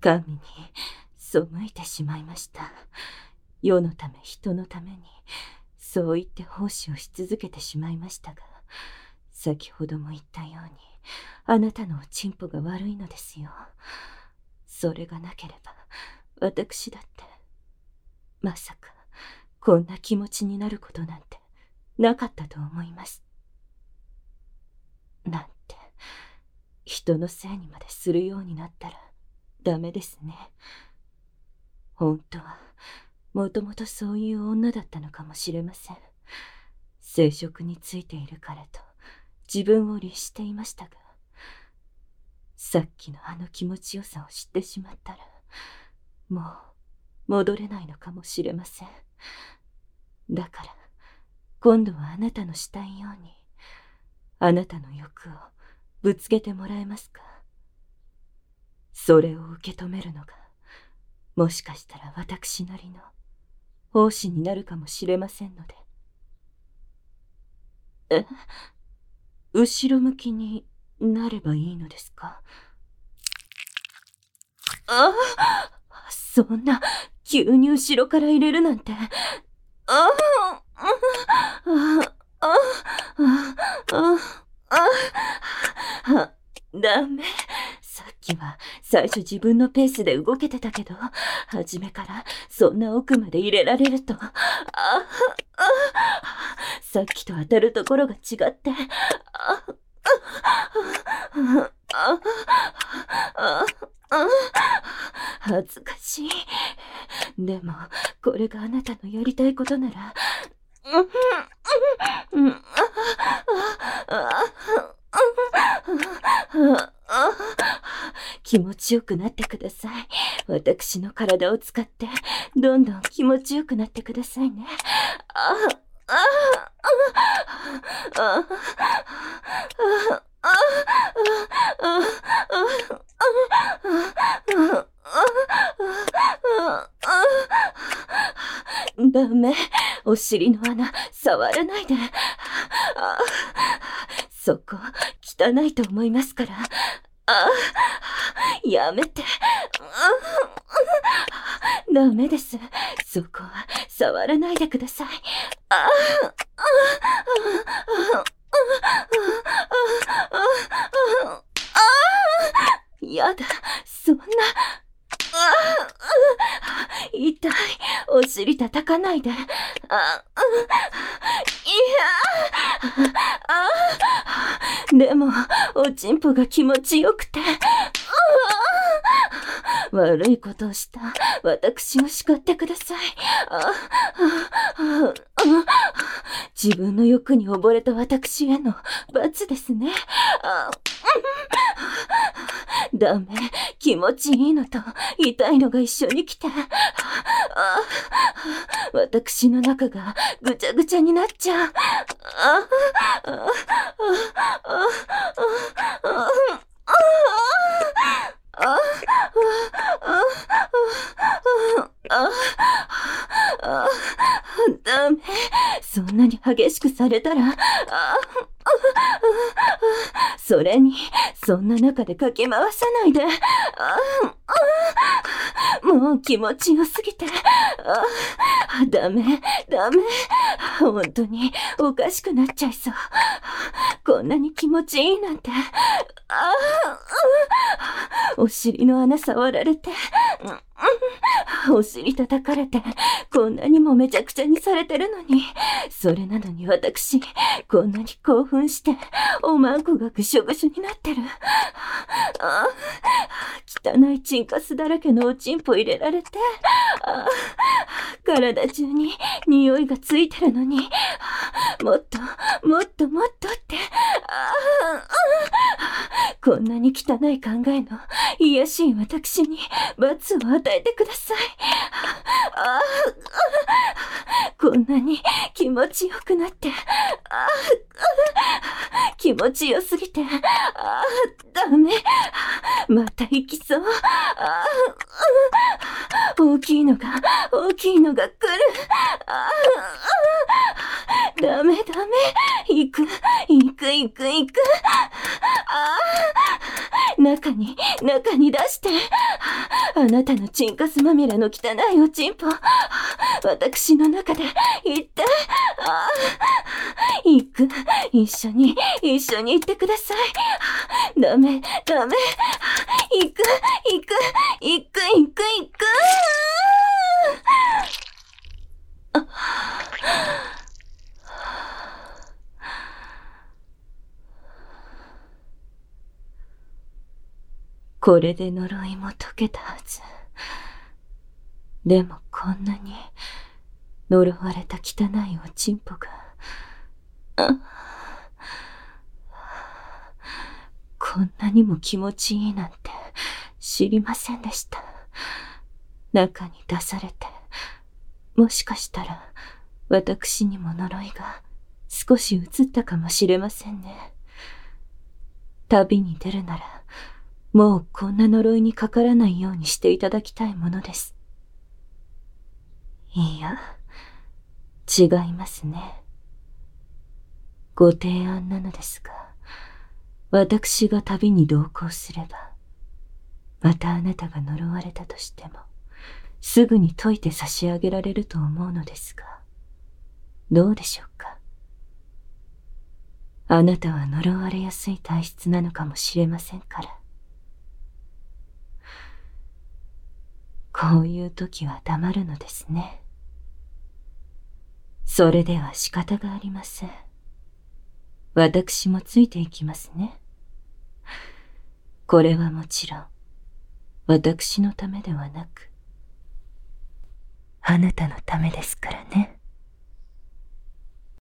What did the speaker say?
神に背いてしまいました。世のため人のために、そう言って奉仕をし続けてしまいましたが、先ほども言ったように、あなたのおちんぽが悪いのですよ。それがなければ、私だって、まさか、こんな気持ちになることなんて、なかったと思います。なんて、人のせいにまでするようになったら、ダメですね。本当は、もともとそういう女だったのかもしれません。生殖についているからと、自分を律していましたが、さっきのあの気持ちよさを知ってしまったら、もう戻れないのかもしれません。だから、今度はあなたのしたいように、あなたの欲をぶつけてもらえますか。それを受け止めるのが、もしかしたら私なりの奉仕になるかもしれませんので。後ろ向きになればいいのですか。そんな、急に後ろから入れるなんて。ダメ。さっきは最初自分のペースで動けてたけど、初めからそんな奥まで入れられると、さっきと当たるところが違って、恥ずかしい。でも、これがあなたのやりたいことなら、気持ちよくなってください。私の体を使って、どんどん気持ちよくなってくださいね。ダメ。お尻の穴、触らないで。そこ、汚いと思いますから。やめて。ダメです。そこは、触らないでください。やだ、そんな。痛い。お尻叩かないで。でも、おちんぽが気持ちよくて。悪いことをした私を叱ってください。自分の欲に溺れた私への罰ですね。ダメ。気持ちいいのと痛いのが一緒に来て。私の中がぐちゃぐちゃになっちゃう。ダメ。そんなに激しくされたら。それに、そんな中でかき回さないで。もう気持ちよすぎて。ダメ、ダメ。本当におかしくなっちゃいそう。こんなに気持ちいいなんて。お尻の穴触られて。お尻叩かれて、こんなにもめちゃくちゃにされてるのに。それなのに私、こんなに興奮して、おまんこがぐしょぐしょになってる。汚いチンカスだらけのおちんぽ入れられて、体中に匂いがついてるのに、もっと、もっともっとって、こんなに汚い考えの卑しい私に罰を与えてください。こんなに気持ちよくなって、気持ちよすぎて、ダメ。また行きそう。大きいのが来る。ダメダメ。行く。中に出して。 あなたのチンカスまみれの汚いおちんぽ、私の中で行って、行く。一緒に行ってください。ダメ。行く。これで呪いも解けたはず。でもこんなに呪われた汚いおちんぽが、こんなにも気持ちいいなんて知りませんでした。中に出されて、もしかしたら私にも呪いが少し移ったかもしれませんね。旅に出るなら、もうこんな呪いにかからないようにしていただきたいものです。いや、違いますね。ご提案なのですが、私が旅に同行すれば、またあなたが呪われたとしても、すぐに解いて差し上げられると思うのですが、どうでしょうか。あなたは呪われやすい体質なのかもしれませんから。こういう時は黙るのですね。それでは仕方がありません。私もついていきますね。これはもちろん、私のためではなく、あなたのためですからね。